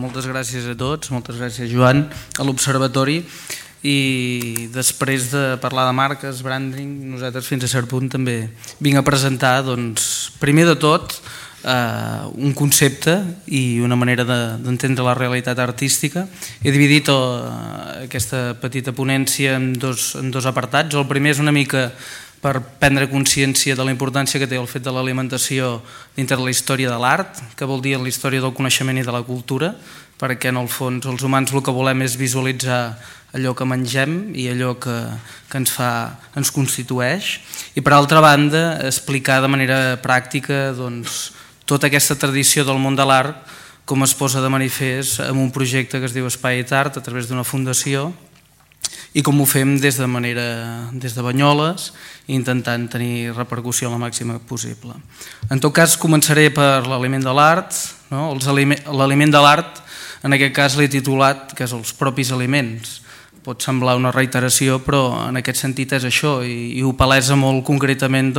moltes gràcies a tots, moltes gràcies Joan, a l'Observatori. I després de parlar de marques, branding, nosaltres fins a cert punt també vinc a presentar, doncs, primer de tot, un concepte i una manera d'entendre la realitat artística. He dividit aquesta petita ponència en dos apartats. El primer és una mica per prendre consciència de la importància que té el fet de l'alimentació dintre de la història de l'art, que vol dir la història del coneixement i de la cultura, perquè en el fons els humans el que volem és visualitzar allò que mengem i allò que ens constitueix, i per altra banda explicar de manera pràctica tota aquesta tradició del món de l'art, com es posa de manifest en un projecte que es diu Espai d'Art a través d'una fundació, i com ho fem des de Banyoles, intentant tenir repercussió la màxima possible. En tot cas, començaré per l'aliment de l'art. L'aliment de l'art, en aquest cas l'he titulat que és els propis aliments. Pot semblar una reiteració, però en aquest sentit és això, i ho palesa molt concretament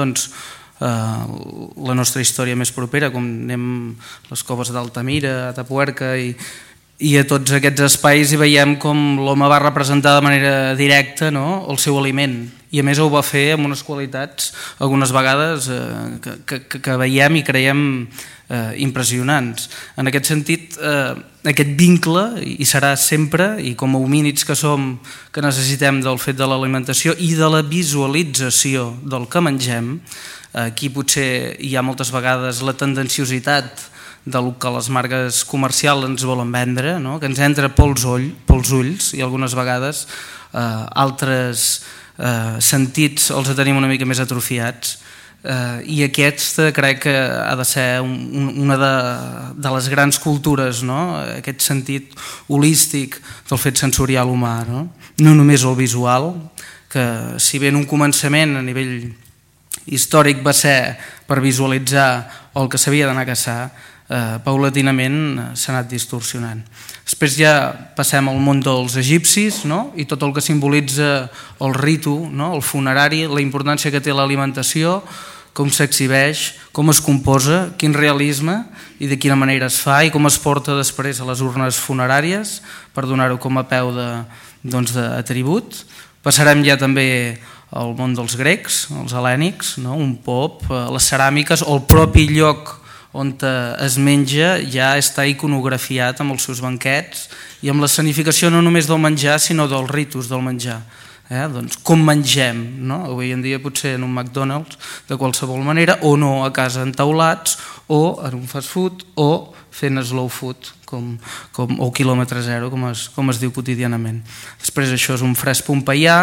la nostra història més propera, com anem a les coves d'Altamira, a Atapuerca i a tots aquests espais, i veiem com l'home va representar de manera directa el seu aliment, i a més ho va fer amb unes qualitats algunes vegades que veiem i creiem impressionants. En aquest sentit, aquest vincle hi serà sempre, i com a homínids que som, que necessitem del fet de l'alimentació i de la visualització del que mengem. Aquí potser hi ha moltes vegades la tendenciositat del que les marques comercials ens volen vendre, que ens entra pels ulls, i algunes vegades altres sentits els tenim una mica més atrofiats, i aquesta crec que ha de ser una de les grans cultures, aquest sentit holístic del fet sensorial humà, no només el visual, que si bé en un començament a nivell històric va ser per visualitzar el que s'havia d'anar a caçar, paulatinament s'ha anat distorsionant. Després ja passem al món dels egipcis, i tot el que simbolitza el ritu, el funerari, la importància que té l'alimentació, com s'exhibeix, com es composa, quin realisme i de quina manera es fa i com es porta després a les urnes funeràries per donar-ho com a peu d'atribut. Passarem ja també al món dels grecs, els hel·lènics, un pop, les ceràmiques, o el propi lloc on es menja ja està iconografiat amb els seus banquets i amb l'escenificació no només del menjar sinó dels ritus del menjar. Com mengem, avui en dia potser en un McDonald's de qualsevol manera, o no a casa en taulats, o en un fast food, o fent slow food o quilòmetre zero, com es diu quotidianament. Després això és un fresc pompeià,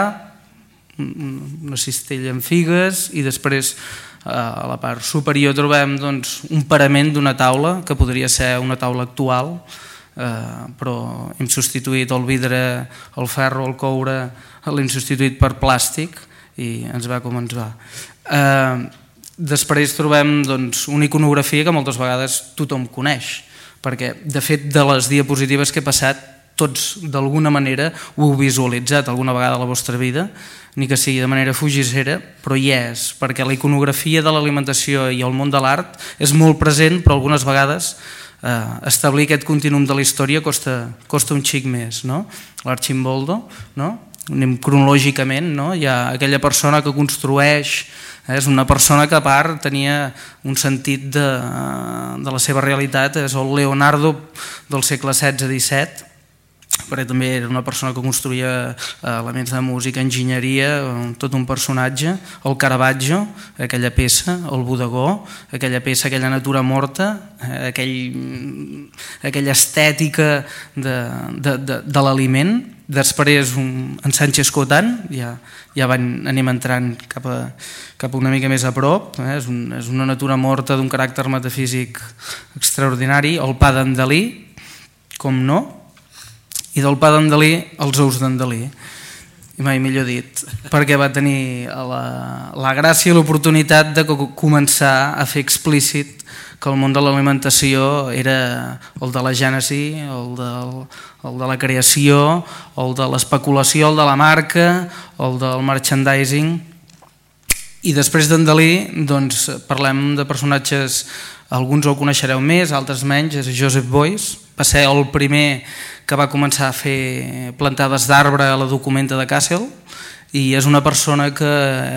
una cistella amb figues, i després a la part superior trobem un parament d'una taula que podria ser una taula actual, però hem substituït el vidre, el ferro, el coure, l'hem substituït per plàstic i ens va com ens va. Després trobem una iconografia que moltes vegades tothom coneix, perquè de fet de les diapositives que he passat tots d'alguna manera ho heu visualitzat alguna vegada a la vostra vida, ni que sigui de manera fugissera, però hi és, perquè la iconografia de l'alimentació i el món de l'art és molt present, però algunes vegades establir aquest contínuum de la història costa un xic més. L'Archimboldo, anem cronològicament, hi ha aquella persona que construeix, és una persona que a part tenia un sentit de la seva realitat, és el Leonardo del segle XVI-XVII, perquè també era una persona que construïa elements de música, enginyeria, tot un personatge. El Caravaggio, aquella peça, el bodegó, aquella peça, aquella natura morta, aquella estètica de l'aliment. Després en Sánchez Cotán, ja anem entrant cap a una mica més a prop, és una natura morta d'un caràcter metafísic extraordinari. El pa d'en Dalí, com no, i del pa d'en Dalí els ous d'en Dalí, i mai millor dit, perquè va tenir la gràcia i l'oportunitat de començar a fer explícit que el món de l'alimentació era el de la gènesi, el de la creació, el de l'especulació, el de la marca, el del merchandising. I després d'en Dalí parlem de personatges, alguns el coneixereu més, altres menys, és Joseph Beuys, va ser el primer que va començar a fer plantades d'arbre a la documenta de Kassel, i és una persona que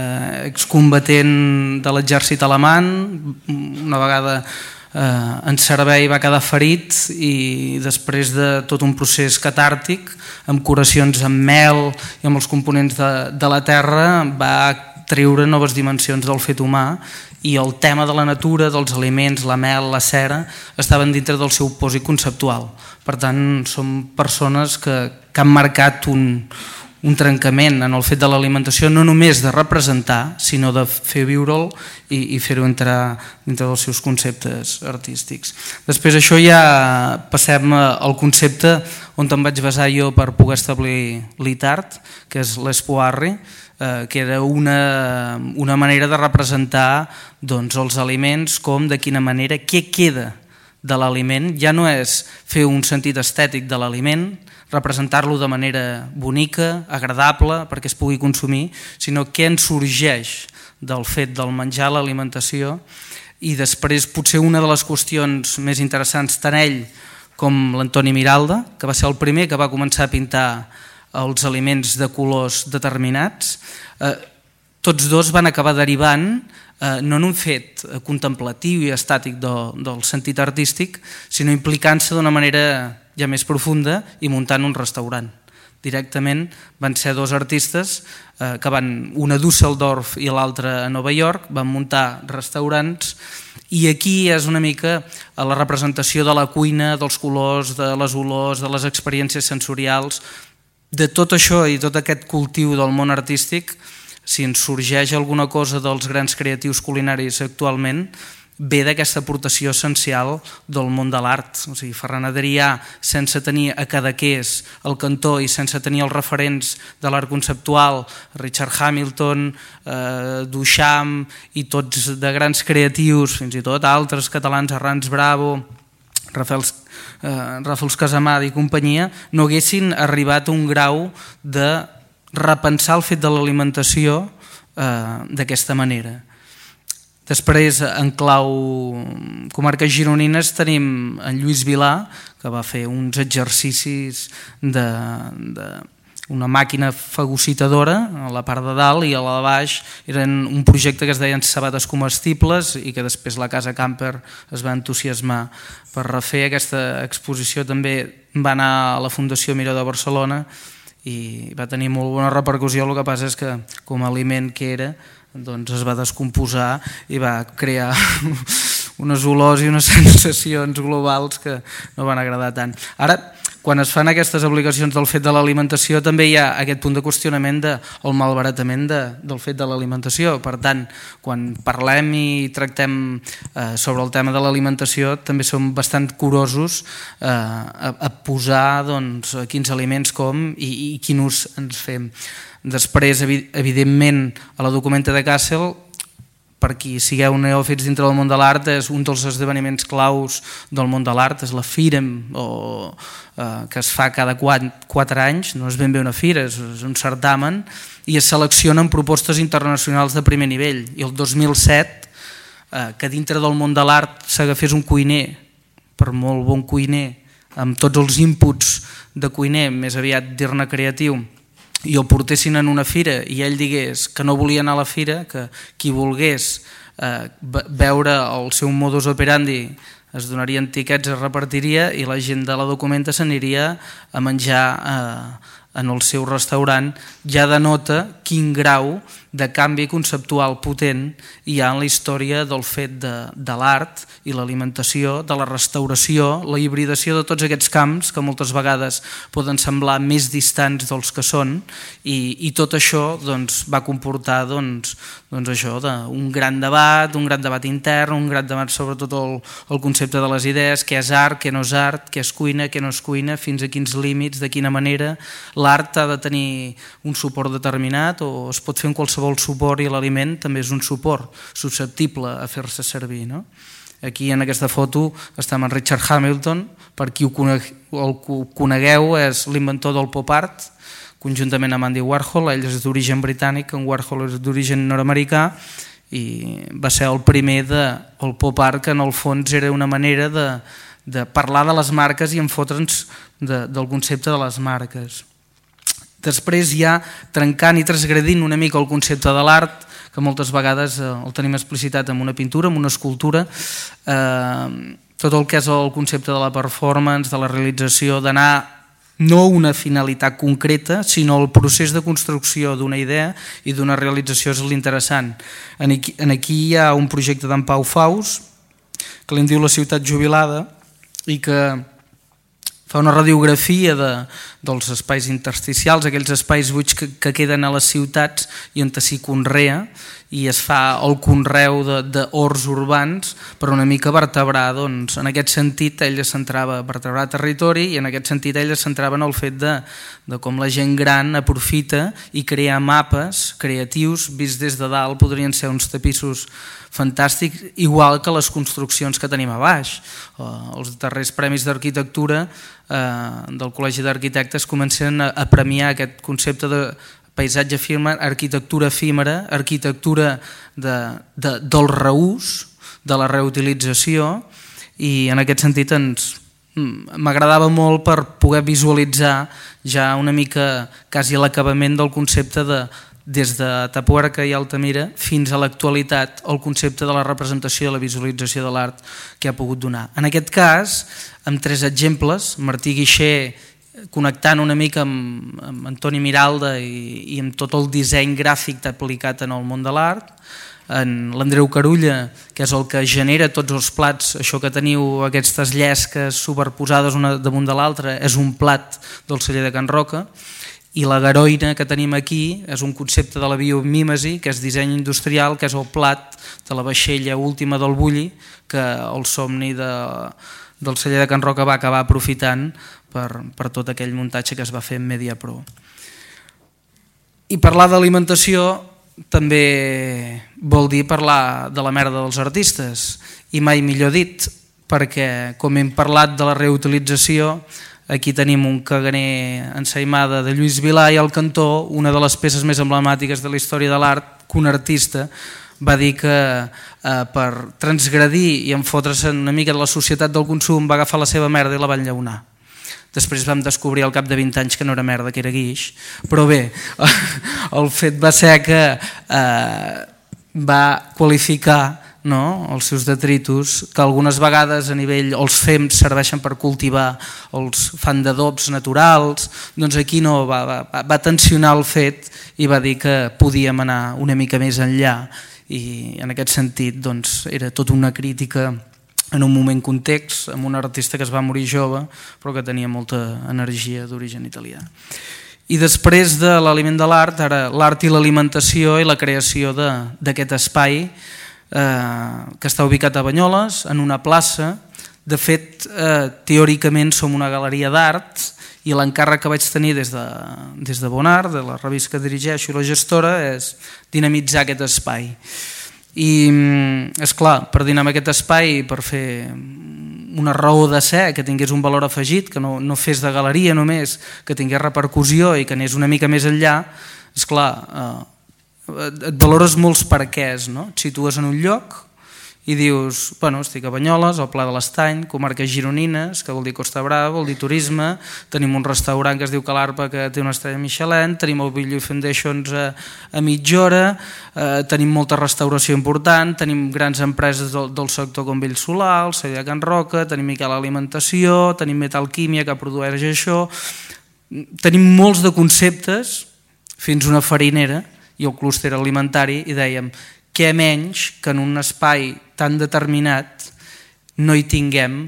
excombatent de l'exèrcit alemany, una vegada en servei va quedar ferit i després de tot un procés catàrtic amb curacions amb mel i amb els components de la terra va treure noves dimensions del fet humà, i el tema de la natura, dels aliments, la mel, la cera estaven dintre del seu pòsit conceptual. Per tant, són persones que han marcat un trencament en el fet de l'alimentació, no només de representar, sinó de fer viure'l i fer-ho entrar dintre dels seus conceptes artístics. Després això ja passem al concepte on em vaig basar jo per poder establir l'ITART, que és l'Espoarri, que era una manera de representar els aliments, com, de quina manera, què queda de l'aliment. Ja no és fer un sentit estètic de l'aliment, representar-lo de manera bonica, agradable, perquè es pugui consumir, sinó què en sorgeix del fet del menjar, l'alimentació, i després potser una de les qüestions més interessants, tant ell com l'Antoni Miralda, que va ser el primer que va començar a pintar els aliments de colors determinats, tots dos van acabar derivant no en un fet contemplatiu i estàtic del sentit artístic, sinó implicant-se d'una manera ja més profunda i muntant un restaurant. Directament van ser dos artistes que van, una a Düsseldorf i l'altra a Nova York, van muntar restaurants, i aquí és una mica la representació de la cuina, dels colors, de les olors, de les experiències sensorials, de tot això i tot aquest cultiu del món artístic. Si ens sorgeix alguna cosa dels grans creatius culinaris actualment, ve d'aquesta aportació essencial del món de l'art. O sigui, Ferran Adrià, sense tenir a Cadaqués al cantó i sense tenir els referents de l'art conceptual, Richard Hamilton, Duchamp i tots de grans creatius, fins i tot altres catalans, Arranz Bravo, Ràfols Casamada i companyia, no haguessin arribat a un grau de repensar el fet de l'alimentació d'aquesta manera. Després, en clau comarques gironines, tenim en Lluís Vilà, que va fer uns exercicis d'una màquina fagocitadora a la part de dalt, i a la de baix eren un projecte que es deien sabates comestibles i que després la Casa Camper es va entusiasmar per refer. Aquesta exposició també va anar a la Fundació Miró de Barcelona i va tenir molt bona repercussió. El que passa és que, com a aliment que era, doncs es va descomposar i va crear unes olors i unes sensacions globals que no van agradar tant. Ara, quan es fan aquestes aplicacions del fet de l'alimentació, també hi ha aquest punt de qüestionament del malbaratament del fet de l'alimentació. Per tant, quan parlem i tractem sobre el tema de l'alimentació, també som bastant curosos a posar quins aliments com i quin ús ens fem. Després, evidentment, a la documenta de Kassel, per qui sigueu neòfits dintre del món de l'art, és un dels esdeveniments claus del món de l'art, és la fira que es fa cada 4 anys, no és ben bé una fira, és un certamen, i es seleccionen propostes internacionals de primer nivell. I el 2007, que dintre del món de l'art s'agafés un cuiner, per molt bon cuiner, amb tots els inputs de cuiner, més aviat dir-ne creatiu, i el portessin en una fira i ell digués que no volia anar a la fira, que qui volgués veure el seu modus operandi es donarien tiquets, es repartiria i la gent de la documenta s'aniria a menjar en el seu restaurant. Ja denota quin grau de canvi conceptual potent hi ha en la història del fet de l'art i l'alimentació, de la restauració, la hibridació de tots aquests camps que moltes vegades poden semblar més distants dels que són, i tot això va comportar això, un gran debat intern, un gran debat sobre tot el concepte de les idees, què és art, què no és art, què es cuina, què no es cuina, fins a quins límits, de quina manera l'art ha de tenir un suport determinat o es pot fer en qualsevol suport, i l'aliment també és un suport susceptible a fer-se servir, no? Aquí en aquesta foto està amb en Richard Hamilton, per qui el conegueu, és l'inventor del pop art, conjuntament amb Andy Warhol. Ell és d'origen britànic, en Warhol és d'origen nord-americà, i va ser el primer del pop art, que en el fons era una manera de parlar de les marques i enfotre'ns del concepte de les marques. Després ja trencant i transgredint una mica el concepte de l'art, que moltes vegades el tenim explicitat en una pintura, en una escultura, tot el que és el concepte de la performance, de la realització, d'anar no una finalitat concreta, sinó el procés de construcció d'una idea i d'una realització és l'interessant. Aquí hi ha un projecte d'en Pau Faus, que li diu La ciutat jubilada, i que fa una radiografia dels espais intersticials, aquells espais buits que queden a les ciutats i on s'hi conrea, i es fa el conreu d'horts urbans per una mica vertebrar. Doncs, en aquest sentit, ell es centrava a vertebrar territori i en aquest sentit ell es centrava en el fet de com la gent gran aprofita i crea mapes creatius vist des de dalt, podrien ser uns tapissos fantàstics, igual que les construccions que tenim a baix. Els darrers premis d'arquitectura del Col·legi d'Arquitectes comencen a premiar aquest concepte de paisatge efímer, arquitectura efímera, arquitectura del reús, de la reutilització, i en aquest sentit m'agradava molt per poder visualitzar ja una mica quasi l'acabament del concepte des de Atapuerca i Altamira fins a l'actualitat, el concepte de la representació i la visualització de l'art que ha pogut donar. En aquest cas, amb 3 exemples, Martí Guixer connectant una mica amb Antoni Miralda i amb tot el disseny gràfic aplicat en el món de l'art, en l'Andreu Carulla, que és el que genera tots els plats, això que teniu, aquestes llesques superposades una damunt de l'altra, és un plat del celler de Can Roca, i la garoina que tenim aquí és un concepte de la biomímesi, que és disseny industrial, que és el plat de la vaixella última del Bulli, que el somni del celler de Can Roca va acabar aprofitant per tot aquell muntatge que es va fer en Mediapro. I parlar d'alimentació també vol dir parlar de la merda dels artistes, i mai millor dit, perquè com hem parlat de la reutilització, aquí tenim un caganer ensaïmada de Lluís Vilà i al cantó una de les peces més emblemàtiques de la història de l'art, que un artista va dir que per transgredir i enfotre's una mica de la societat del consum va agafar la seva merda i la va enllaunar. Després vam descobrir al cap de 20 anys que no era merda, que era guix, però bé, el fet va ser que va qualificar els seus detritus, que algunes vegades a nivell, els fems serveixen per cultivar, els fan d'adobs naturals, doncs aquí no, va tensionar el fet i va dir que podíem anar una mica més enllà, i en aquest sentit era tota una crítica en un moment context, amb un artista que es va morir jove però que tenia molta energia d'origen italià. I després de l'aliment de l'art, ara l'art i l'alimentació i la creació d'aquest espai que està ubicat a Banyoles, en una plaça. De fet, teòricament som una galeria d'art i l'encàrrec que vaig tenir des de Bonart, de la revista que dirigeixo i la gestora, és dinamitzar aquest espai. I, esclar, per dinamitzar aquest espai, per fer una raó de ser, que tingués un valor afegit, que no fes de galeria només, que tingués repercussió i que anés una mica més enllà, esclar, et valores molts perquès, no? Et situes en un lloc i dius, bueno, estic a Banyoles, al Pla de l'Estany, comarques gironines, que vol dir Costa Brava, vol dir turisme, tenim un restaurant que es diu Calarpa que té una estrella Michelin, tenim el Billy Foundations a mitja hora, tenim molta restauració important, tenim grans empreses del sector com Bell Solà, el celler de Can Roca, tenim Miquel Alimentació, tenim Metalquímia que produeix això, tenim molts de conceptes, fins una farinera i el clúster alimentari, i dèiem, què menys que en un espai tan determinat no hi tinguem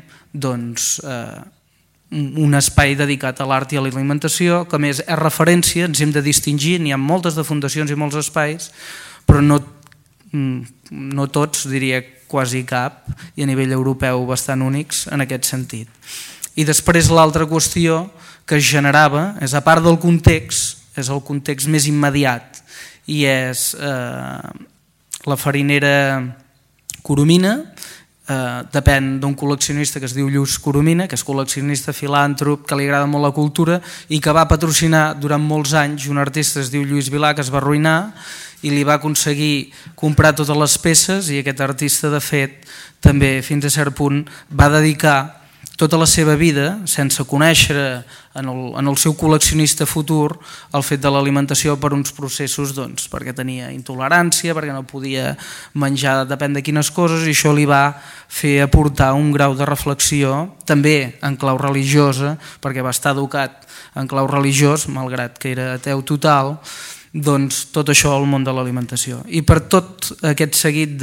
un espai dedicat a l'art i a l'alimentació, que a més és referència, ens hem de distingir, n'hi ha moltes de fundacions i molts espais, però no tots, diria quasi cap, i a nivell europeu bastant únics en aquest sentit. I després l'altra qüestió que es generava és, a part del context, és el context més immediat, i és la farinera Coromina, depèn d'un col·leccionista que es diu Lluís Coromina, que és col·leccionista, filàntrop, que li agrada molt la cultura i que va patrocinar durant molts anys un artista que es diu Lluís Vilà, que es va arruïnar i li va aconseguir comprar totes les peces, i aquest artista de fet també fins a cert punt va dedicar tota la seva vida, sense conèixer en el seu col·leccionista futur el fet de l'alimentació per uns processos, doncs, perquè tenia intolerància, perquè no podia menjar depèn de quines coses, i això li va fer aportar un grau de reflexió, també en clau religiosa, perquè va estar educat en clau religiós, malgrat que era ateu total, doncs tot això al món de l'alimentació. I per tot aquest seguit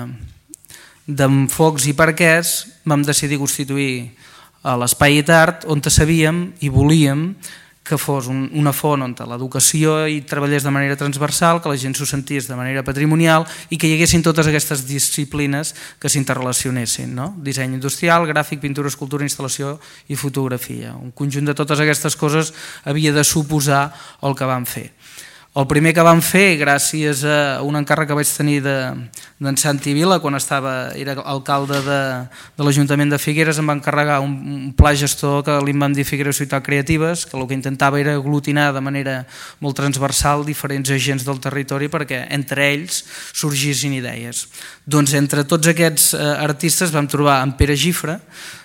d'enfocs i perquès vam decidir constituir l'Espai Itart, on sabíem i volíem que fos una font on l'educació hi treballés de manera transversal, que la gent s'ho sentís de manera patrimonial i que hi haguessin totes aquestes disciplines que s'interrelacionessin, no? Disseny industrial, gràfic, pintura, escultura, instal·lació i fotografia. Un conjunt de totes aquestes coses havia de suposar el que vam fer. El primer que vam fer, gràcies a un encàrrec que vaig tenir d'en Santi Vila, quan era alcalde de l'Ajuntament de Figueres, em va encarregar un pla gestor que li vam dir Figueres Ciutat Creatives, que el que intentava era aglutinar de manera molt transversal diferents agents del territori perquè entre ells sorgissin idees. Doncs entre tots aquests artistes vam trobar en Pere Gifre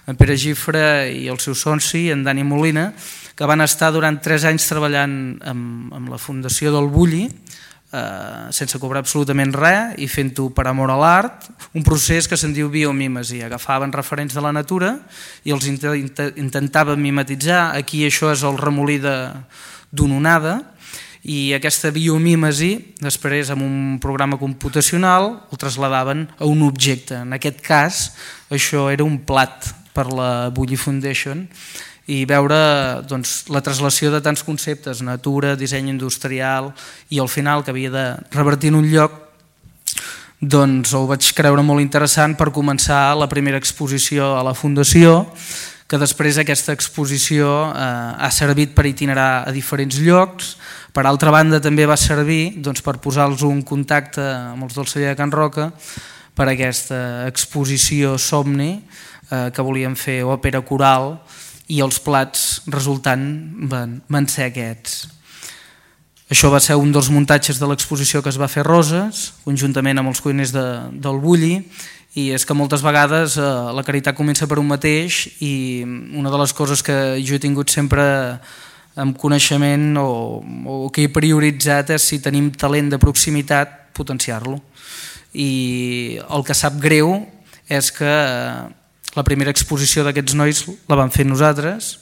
i el seu soci, en Dani Molina, que van estar durant 3 anys treballant amb la Fundació del Bulli, sense cobrar absolutament res i fent-ho per amor a l'art, un procés que se'n diu biomímesi. Agafaven referents de la natura i els intentaven mimetitzar. Aquí això és el remolí d'una onada, i aquesta biomímesi, després amb un programa computacional, ho trasladaven a un objecte. En aquest cas, això era un plat per la Bulli Foundation, i veure la translació de tants conceptes, natura, disseny industrial, i al final que havia de revertir en un lloc, doncs ho vaig creure molt interessant per començar la primera exposició a la Fundació, que després aquesta exposició ha servit per itinerar a diferents llocs. Per altra banda també va servir per posar-los en contacte amb els del celler de Can Roca per aquesta exposició Somni, que volíem fer òpera coral, i els plats resultants van ser aquests. Això va ser un dels muntatges de l'exposició que es va fer a Roses, conjuntament amb els cuiners del Bulli, i és que moltes vegades la caritat comença per un mateix, i una de les coses que jo he tingut sempre amb coneixement o que he prioritzat és, si tenim talent de proximitat, potenciar-lo. I el que sap greu és que la primera exposició d'aquests nois la vam fer nosaltres.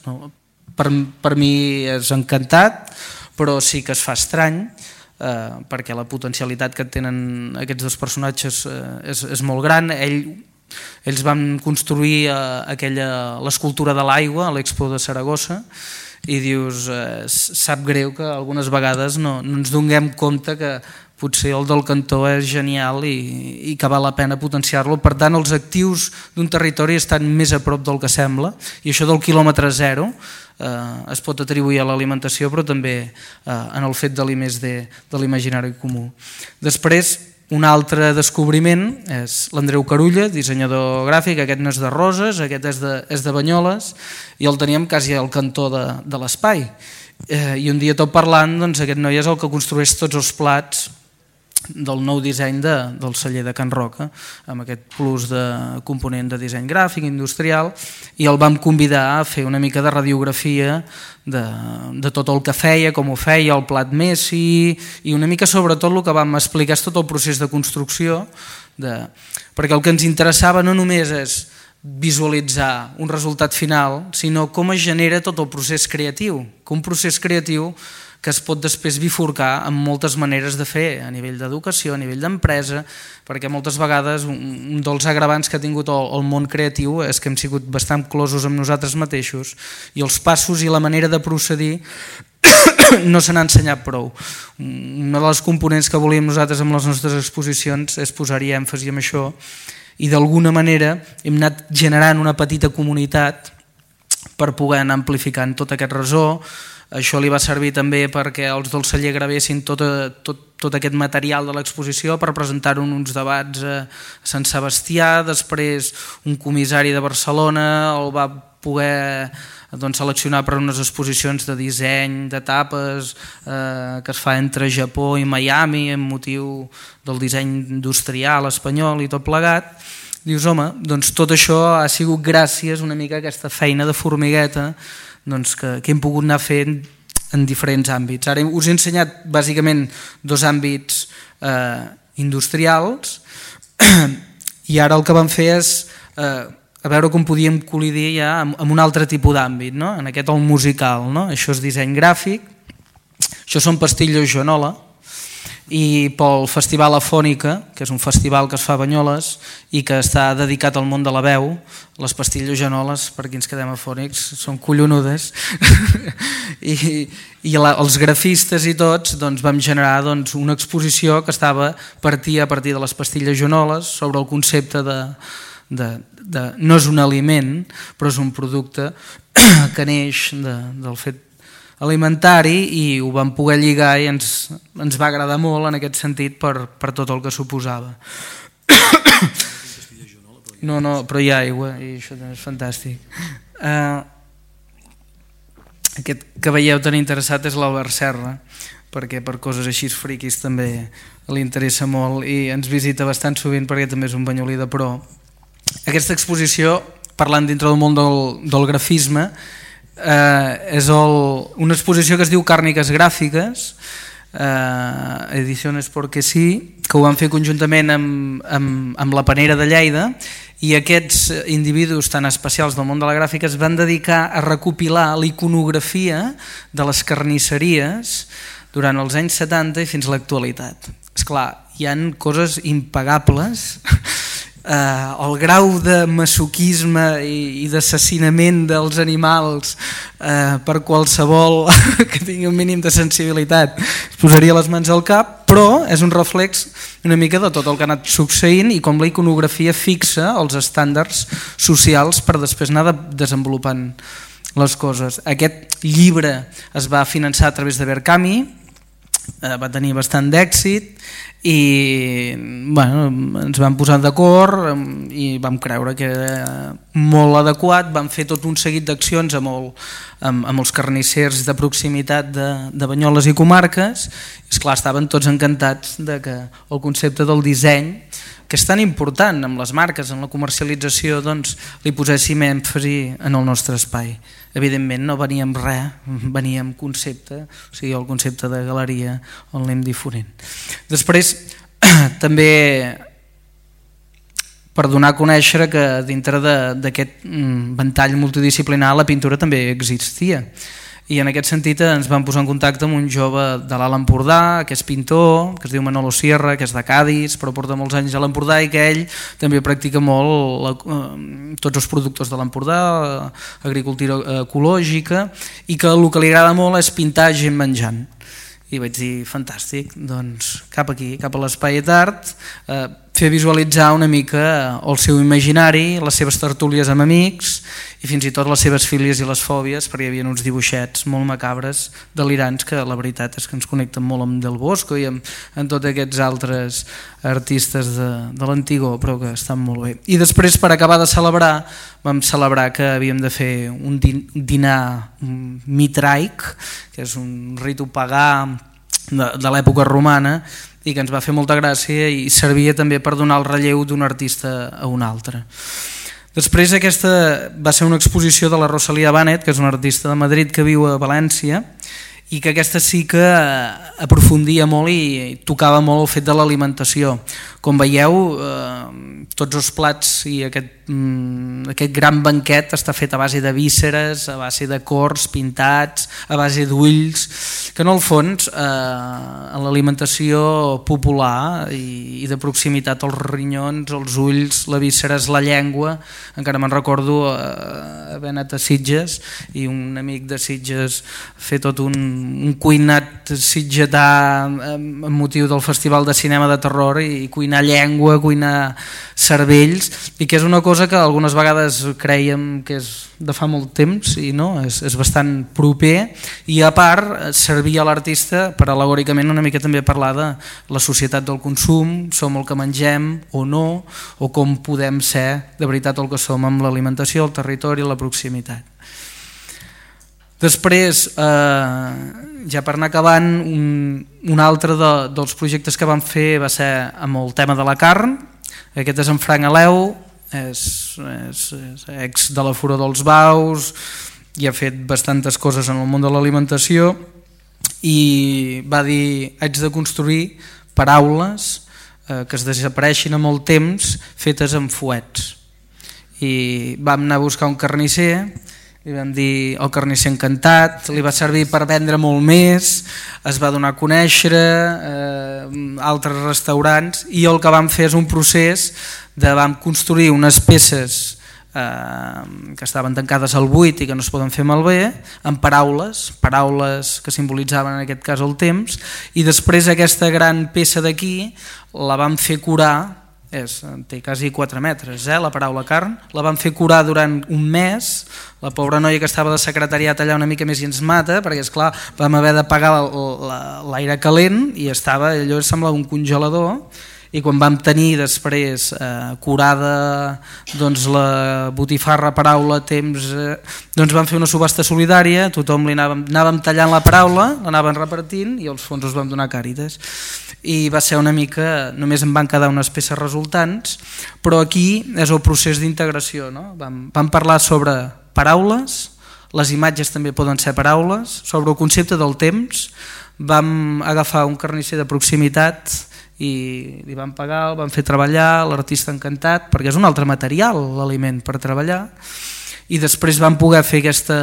Per mi és encantat, però sí que es fa estrany, perquè la potencialitat que tenen aquests dos personatges és molt gran. Ells van construir l'escultura de l'aigua a l'Expo de Saragossa, i dius, sap greu que algunes vegades no ens donem compte que potser el del cantó és genial i que val la pena potenciar-lo. Per tant, els actius d'un territori estan més a prop del que sembla, i això del quilòmetre zero es pot atribuir a l'alimentació, però també en el fet de l'I+D, de l'imaginari comú. Després, un altre descobriment és l'Andreu Carulla, dissenyador gràfic. Aquest no és de Roses, aquest és de Banyoles, i el teníem quasi al cantó de l'espai. I un dia tot parlant, aquest noi és el que construeix tots els plats del nou disseny del celler de Can Roca, amb aquest plus de component de disseny gràfic, industrial, i el vam convidar a fer una mica de radiografia de tot el que feia, com ho feia, el plat Messi, i una mica sobretot el que vam explicar és tot el procés de construcció, perquè el que ens interessava no només és visualitzar un resultat final, sinó com es genera tot el procés creatiu, que un procés creatiu que es pot després bifurcar amb moltes maneres de fer, a nivell d'educació, a nivell d'empresa, perquè moltes vegades un dels agravants que ha tingut el món creatiu és que hem sigut bastant closos amb nosaltres mateixos, i els passos i la manera de procedir no se n'ha ensenyat prou. Una de les components que volíem nosaltres amb les nostres exposicions és posar-hi èmfasi en això, i d'alguna manera hem anat generant una petita comunitat per poder anar amplificant tot aquest ressò. Això li va servir també perquè els del celler gravessin tot aquest material de l'exposició per presentar-ho en uns debats a Sant Sebastià. Després un comissari de Barcelona el va poder seleccionar per unes exposicions de disseny de tapes que es fa entre Japó i Miami amb motiu del disseny industrial espanyol i tot plegat. dius, home, doncs tot això ha sigut gràcies una mica a aquesta feina de formigueta que hem pogut anar fent en diferents àmbits. Ara us he ensenyat bàsicament 2 àmbits industrials i ara el que vam fer és a veure com podíem col·lidir ja amb un altre tipus d'àmbit, no? En aquest el musical, no? Això és disseny gràfic, això són pastilles Joanola, i pel Festival Afònica, que és un festival que es fa a Banyoles i que està dedicat al món de la veu. Les pastilles Joanoles, per qui ens quedem afònics, són collonudes i els grafistes i tots vam generar una exposició que partia a partir de les pastilles Joanoles sobre el concepte de no és un aliment però és un producte que neix del fet alimentari, i ho vam poder lligar i ens va agradar molt en aquest sentit per tot el que suposava. No, però hi ha aigua i això és fantàstic. Aquest que veieu tan interessat és l'Albert Serra, perquè per coses així friquis també li interessa molt i ens visita bastant sovint perquè també és un banyolí de pro. Aquesta exposició, parlant dintre del món del grafisme, és una exposició que es diu Càrniques Gràfiques, Ediciones Porque Sí, que ho van fer conjuntament amb la Panera de Lleida, i aquests individus tan especials del món de la gràfica es van dedicar a recopilar l'iconografia de les carnisseries durant els anys 70 i fins a l'actualitat. Esclar, hi han coses impagables. El grau de masoquisme i d'assassinament dels animals per qualsevol que tingui un mínim de sensibilitat es posaria les mans al cap, però és un reflex una mica de tot el que ha anat succeint i com la iconografia fixa els estàndards socials per després anar desenvolupant les coses. Aquest llibre es va finançar a través de Berkami, va tenir bastant d'èxit i ens vam posar d'acord i vam creure que era molt adequat. Vam fer tot un seguit d'accions amb els carnissers de proximitat de Banyoles i comarques, i esclar, estaven tots encantats de que el concepte del disseny, que és tan important amb les marques, en la comercialització, li poséssim èmfasi en el nostre espai. Evidentment no venia amb res, venia amb concepte, o sigui, el concepte de galeria on l'anem difonent. Després, també per donar a conèixer que dintre d'aquest ventall multidisciplinar la pintura també existia. I en aquest sentit ens vam posar en contacte amb un jove de l'Alt Empordà, que és pintor, que es diu Manolo Sierra, que és de Cadis, però porta molts anys a l'Empordà i que ell també practica molt tots els productors de l'Empordà, agricultura ecològica, i que el que li agrada molt és pintar gent menjant. I vaig dir, fantàstic, doncs cap aquí, cap a l'Espai d'Art, fer visualitzar una mica el seu imaginari, les seves tertúlies amb amics i fins i tot les seves fílies i les fòbies, perquè hi havia uns dibuixets molt macabres, delirants, que la veritat és que ens connecten molt amb Del Bosco i amb tots aquests altres artistes de l'Antigó, però que estan molt bé. I després, per acabar de celebrar, vam celebrar que havíem de fer un dinar mitraic, que és un ritu pagà de l'època romana, i que ens va fer molta gràcia i servia també per donar el relleu d'un artista a un altre. Després aquesta va ser una exposició de la Rosalía Bánet, que és una artista de Madrid que viu a València, i que aquesta sí que aprofundia molt i tocava molt el fet de l'alimentació. Com veieu, tots els plats i aquest gran banquet està fet a base de vísceres, a base de cors pintats, a base d'ulls, que en el fons en l'alimentació popular i de proximitat, els rinyons, els ulls, la víscera és la llengua. Encara me'n recordo haver anat a Sitges i un amic de Sitges fer tot un cuinat sitgetà amb motiu del Festival de Cinema de Terror i cuinar llengua, cuinar cervells, i que és una cosa que algunes vegades creiem que és de fa molt temps i no, és bastant proper, i a part servir a l'artista per al·legòricament una mica també parlar de la societat del consum, som el que mengem o no, o com podem ser de veritat el que som amb l'alimentació, el territori i la proximitat. Després, ja per anar acabant, un altre dels projectes que vam fer va ser amb el tema de la carn. Aquest és en Frank Aleu, és ex de la Fura dels Baus i ha fet bastantes coses en el món de l'alimentació, i va dir: haig de construir paraules que es desapareixin amb el temps, fetes amb fuets. I vam anar a buscar un carnisser, li vam dir el carnisser encantat, li va servir per vendre molt més, es va donar a conèixer altres restaurants, i el que vam fer és un procés de vam construir unes peces que estaven tancades al buit i que no es poden fer malbé, amb paraules que simbolitzaven en aquest cas el temps, i després aquesta gran peça d'aquí la vam fer curar, té quasi 4 metres, la paraula carn, la vam fer curar durant un mes. La pobra noia que estava de secretariat allà una mica més i ens mata, perquè esclar vam haver d'apagar l'aire calent i allò semblava un congelador, i quan vam tenir després curada la botifarra, paraula, temps, doncs vam fer una subhasta solidària, tothom li anàvem tallant la paraula, l'anàvem repartint i els fons els vam donar a Càritas. I va ser una mica, només em van quedar unes peces resultants, però aquí és el procés d'integració, no? Vam parlar sobre paraules, les imatges també poden ser paraules, sobre el concepte del temps, vam agafar un carnisser de proximitat i li vam pagar, el vam fer treballar, l'artista encantat, perquè és un altre material l'aliment per treballar, i després vam poder fer aquesta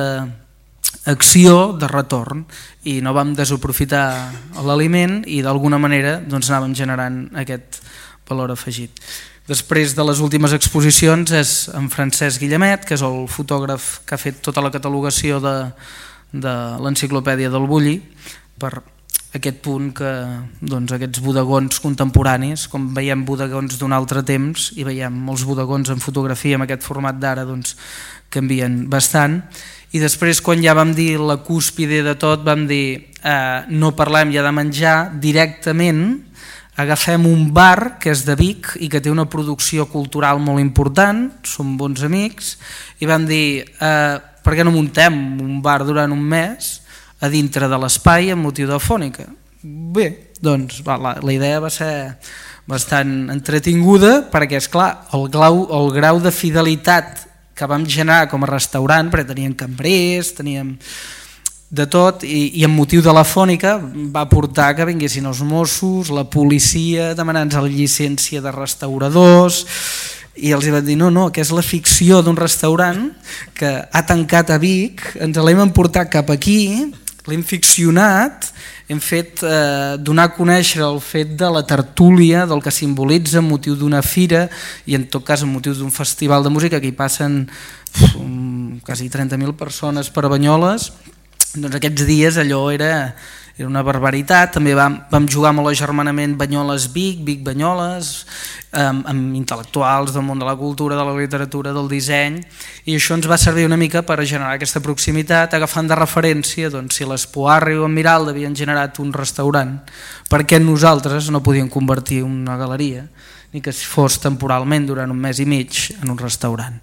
acció de retorn i no vam desaprofitar l'aliment i d'alguna manera anàvem generant aquest valor afegit. Després de les últimes exposicions és en Francesc Guillemet, que és el fotògraf que ha fet tota la catalogació de l'enciclopèdia del Bulli, per aquest punt que aquests bodegons contemporanis, com veiem bodegons d'un altre temps i veiem molts bodegons en fotografia amb aquest format d'ara, canvien bastant. I després, quan ja vam dir la cúspide de tot, vam dir no parlem ja de menjar, directament agafem un bar que és de Vic i que té una producció cultural molt important, som bons amics, i vam dir per què no muntem un bar durant un mes a dintre de l'espai amb motiu de Fònica. Bé, doncs la idea va ser bastant entretinguda, perquè esclar, el grau de fidelitat que vam generar com a restaurant, perquè teníem cambrers, teníem de tot, i amb motiu de la Fònica va portar que vinguessin els Mossos, la policia, demanant-nos la llicència de restauradors, i els van dir no, que és la ficció d'un restaurant que ha tancat a Vic, ens l'hem emportat cap aquí, l'hem ficcionat, hem fet donar a conèixer el fet de la tertúlia, del que simbolitza amb motiu d'una fira i en tot cas amb motiu d'un festival de música que hi passen quasi 30.000 persones per Banyoles. Doncs aquests dies allò era una barbaritat. També vam jugar amb l'agermanament Banyoles-Vic, Vic-Banyoles, amb intel·lectuals del món de la cultura, de la literatura, del disseny, i això ens va servir una mica per generar aquesta proximitat, agafant de referència si l'Espoarri o en Miral havien generat un restaurant, per què nosaltres no podíem convertir una galeria, ni que fos temporalment durant un mes i mig en un restaurant.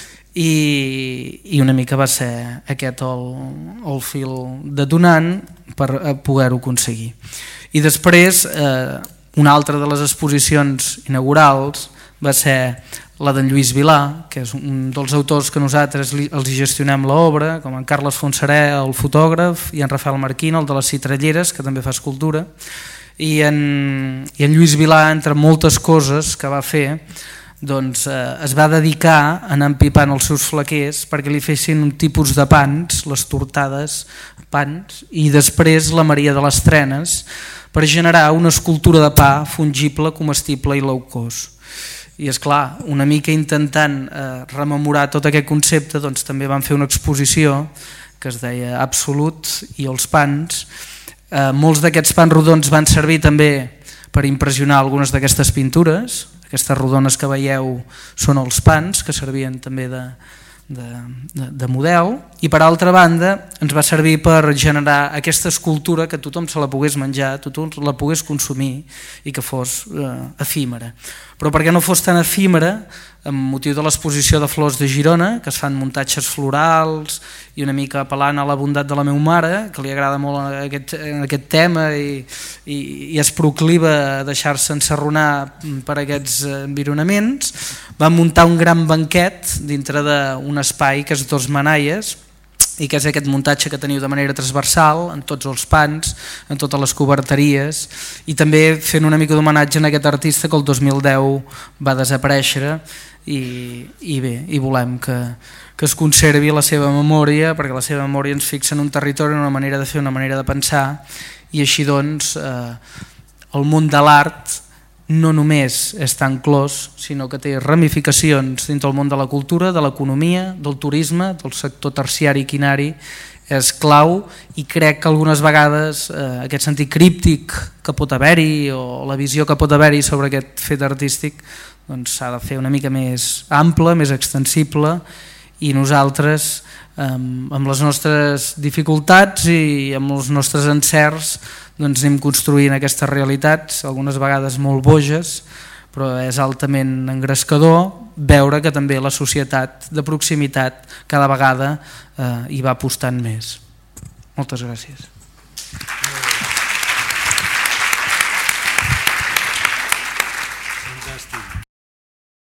I una mica va ser aquest el fil detonant per poder-ho aconseguir. I després una altra de les exposicions inaugurals va ser la d'en Lluís Vilà, que és un dels autors que nosaltres els gestionem l'obra, com en Carles Fonseré, el fotògraf, i en Rafael Marquín, el de les Citralleres, que també fa escultura, i en Lluís Vilà, entre moltes coses que va fer, es va dedicar a anar empipant els seus flaquers perquè li fessin un tipus de pans, les tortades, pans, i després la Maria de les Trenes, per generar una escultura de pa fungible, comestible i low cost. I és clar, una mica intentant rememorar tot aquest concepte, també van fer una exposició que es deia Absolut i els pans. Molts d'aquests pans rodons van servir també per impressionar algunes d'aquestes pintures. Aquestes rodones que veieu són els pans, que servien també de model, i per altra banda ens va servir per generar aquesta escultura que tothom se la pogués menjar, tothom la pogués consumir i que fos efímera. Però perquè no fos tan efímera amb motiu de l'exposició de flors de Girona, que es fan muntatges florals i una mica apel·lant a la bondat de la meva mare, que li agrada molt aquest tema i es procliva a deixar-se ensarronar per aquests environaments. Vam muntar un gran banquet dintre d'un espai que és Dos Manaies, i que és aquest muntatge que teniu de manera transversal en tots els pans, en totes les coberteries, i també fent una mica d'homenatge a aquest artista que el 2010 va desaparèixer i bé, i volem que es conservi la seva memòria, perquè la seva memòria ens fixa en un territori, en una manera de fer, una manera de pensar, i així doncs el món de l'art no només està enclòs, sinó que té ramificacions dins del món de la cultura, de l'economia, del turisme, del sector terciari i quinari, és clau, i crec que algunes vegades aquest sentit críptic que pot haver-hi o la visió que pot haver-hi sobre aquest fet artístic s'ha de fer una mica més ample, més extensible, i nosaltres amb les nostres dificultats i amb els nostres encerts anem construint aquestes realitats, algunes vegades molt boges, però és altament engrescador veure que també la societat de proximitat cada vegada hi va apostant més. Moltes gràcies.